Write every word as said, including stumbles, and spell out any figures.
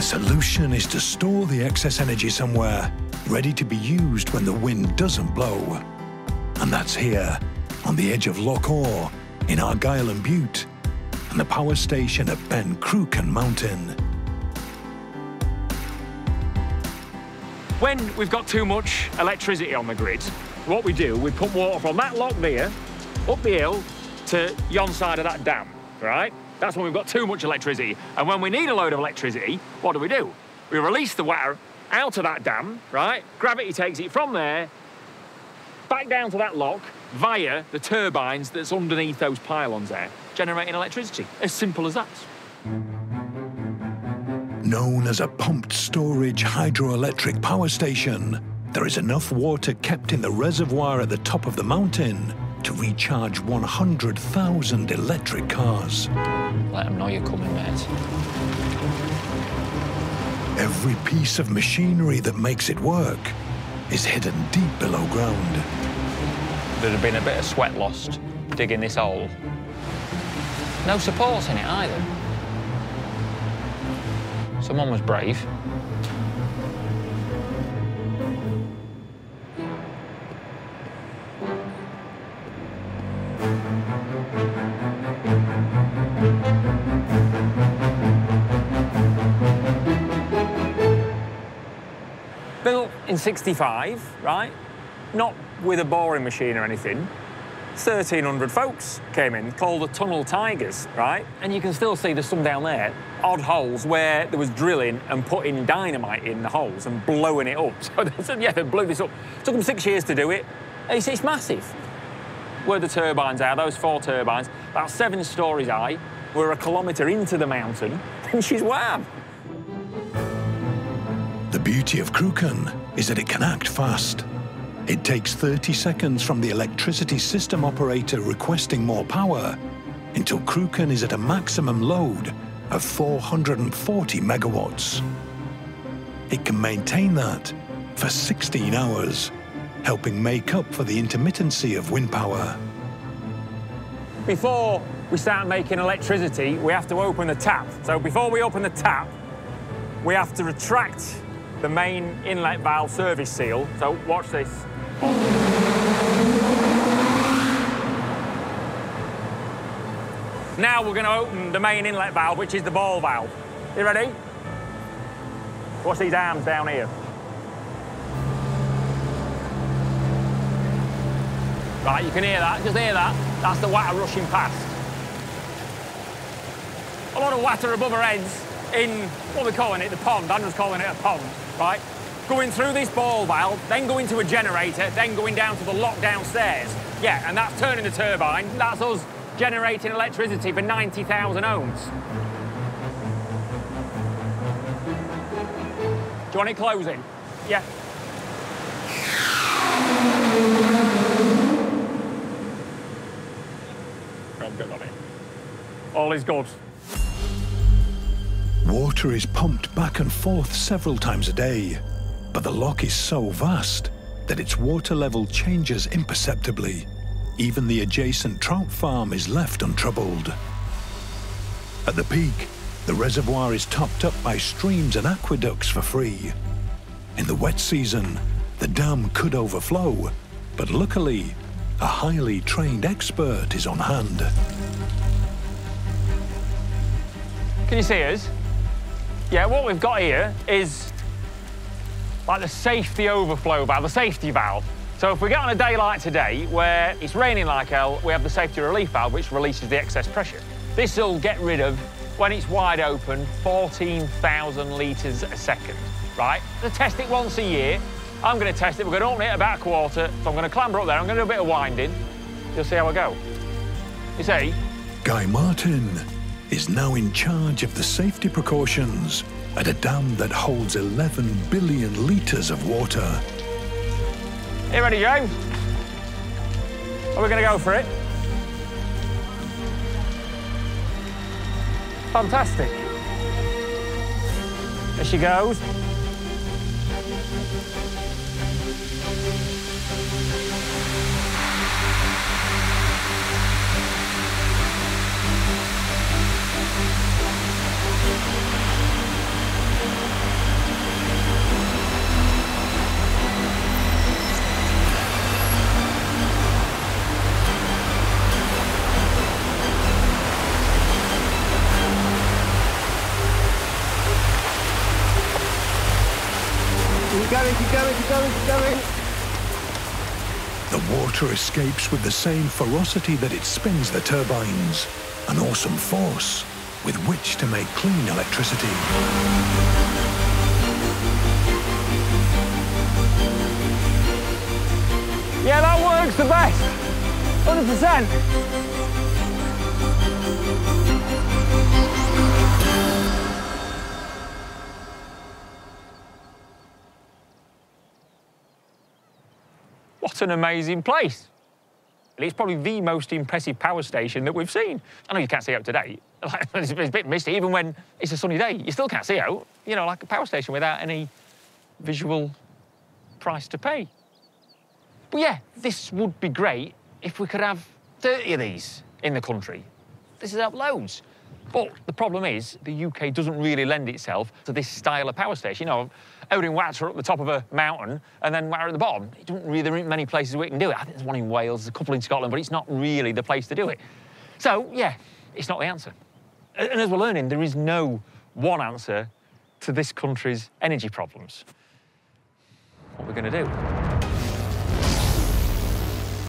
solution is to store the excess energy somewhere, ready to be used when the wind doesn't blow. And that's here, on the edge of Loch Awe, in Argyll and Bute, and the power station at Ben Cruachan Mountain. When we've got too much electricity on the grid, what we do, we pump water from that lock there, up the hill, to yon side of that dam, right? That's when we've got too much electricity. And when we need a load of electricity, what do we do? We release the water out of that dam, right? Gravity takes it from there, back down to that lock, via the turbines that's underneath those pylons there, generating electricity. As simple as that. Known as a pumped storage hydroelectric power station, there is enough water kept in the reservoir at the top of the mountain to recharge one hundred thousand electric cars. Let them know you're coming, mate. Every piece of machinery that makes it work is hidden deep below ground. There'd have been a bit of sweat lost digging this hole. No supports in it either. Someone was brave. Built in sixty-five, right? Not with a boring machine or anything. thirteen hundred folks came in, called the Tunnel Tigers, right? And you can still see there's some down there, odd holes where there was drilling and putting dynamite in the holes and blowing it up. So, yeah, they blew this up. Took them six years to do it. It's, it's massive. Where the turbines are, those four turbines, about seven stories high, we're a kilometre into the mountain, and she's wham. The beauty of Cruachan is that it can act fast. It takes thirty seconds from the electricity system operator requesting more power until Cruachan is at a maximum load of four hundred forty megawatts. It can maintain that for sixteen hours, helping make up for the intermittency of wind power. Before we start making electricity, we have to open the tap. So before we open the tap, we have to retract the main inlet valve service seal. So watch this. Now we're going to open the main inlet valve, which is the ball valve. You ready? Watch these arms down here. Right, you can hear that, just hear that. That's the water rushing past. A lot of water above our heads in, what we're calling it, the pond. Andrew's calling it a pond, right? Going through this ball valve, then going to a generator, then going down to the lock downstairs. Yeah, and that's turning the turbine. That's us generating electricity for ninety thousand ohms. Do you want it closing? Yeah. I'm good on it. All is good. Water is pumped back and forth several times a day, but the loch is so vast that its water level changes imperceptibly. Even the adjacent trout farm is left untroubled. At the peak, the reservoir is topped up by streams and aqueducts for free. In the wet season, the dam could overflow, but luckily, a highly trained expert is on hand. Can you see us? Yeah, what we've got here is like the safety overflow valve, the safety valve. So if we get on a day like today, where it's raining like hell, we have the safety relief valve, which releases the excess pressure. This will get rid of, when it's wide open, fourteen thousand litres a second, right? To test it once a year, I'm going to test it. We're going to open it about a quarter, so I'm going to clamber up there. I'm going to do a bit of winding. You'll see how I go. You see? Guy Martin is now in charge of the safety precautions at a dam that holds eleven billion litres of water. You ready, James? Are we going to go for it? Fantastic. There she goes. going, keep going, keep going, keep going. The water escapes with the same ferocity that it spins the turbines. An awesome force with which to make clean electricity. Yeah, that works the best. one hundred percent. What an amazing place. It's probably the most impressive power station that we've seen. I know you can't see out today. It's a bit misty, even when it's a sunny day. You still can't see out, you know, like a power station without any visual price to pay. But yeah, this would be great if we could have thirty of these in the country. This would help loads. But the problem is, the U K doesn't really lend itself to this style of power station. You know, Odin Watts are up the top of a mountain, and then we're at the bottom. It doesn't really, there aren't many places where it can do it. I think there's one in Wales, there's a couple in Scotland, but it's not really the place to do it. So, yeah, it's not the answer. And as we're learning, there is no one answer to this country's energy problems. What are we going to do?